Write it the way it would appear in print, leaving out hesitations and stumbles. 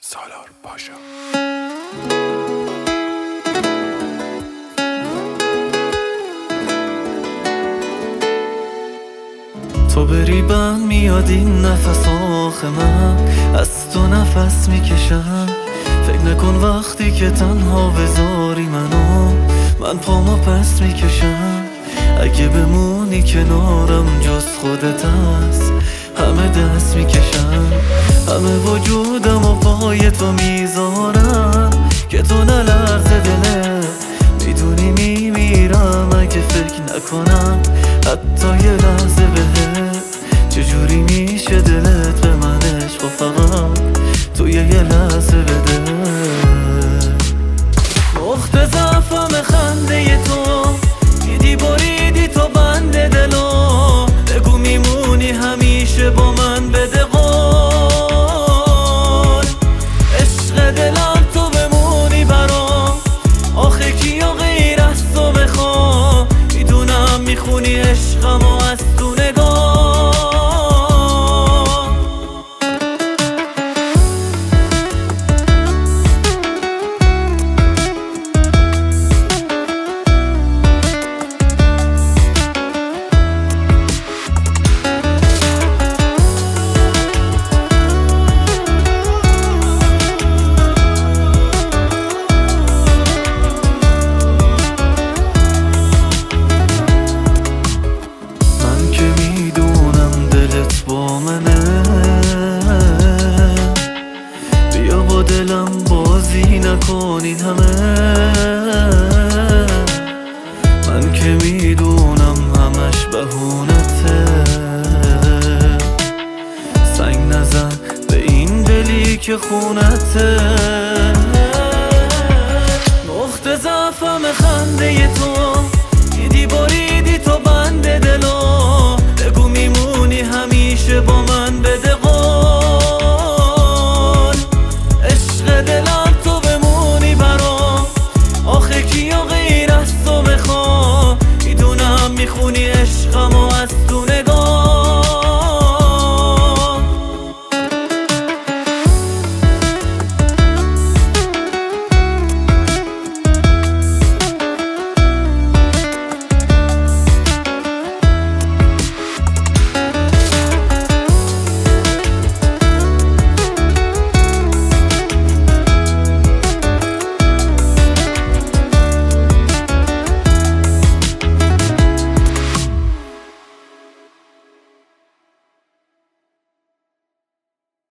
سالار پاشا. تو بری بند میاد این نفس آخه من از تو نفس میکشم. فکر نکن وقتی که تنها بذاری من پامو پس میکشم. اگه بمونی کنارم جز خودت هست همه دست میکشم. همه وجودم و پای تو میذارم که تو نلرزه دلت. میدونی میمیرم اگه فکر نکنم حتی یه لحظه بهت. چجوری میشه دلت به من عشق و فقط تو یه لحظه بده. نقطه ضعفم خنده تو، دیدی بریدی تو بند دلو. بگو میمونی همیشه با من بده قول. عشق دلم تو بمونی برام، آخه کیا غیر از تو بخوام. میدونم میخونی عشقم و از تو نگاه. بیا با دلم بازی نکنین همه. من که میدونم همش بهونته. سنگ نزن به این دلی که خونته. نقطه ضعفم خنده تو، دیدی بریدی تو بند دلو.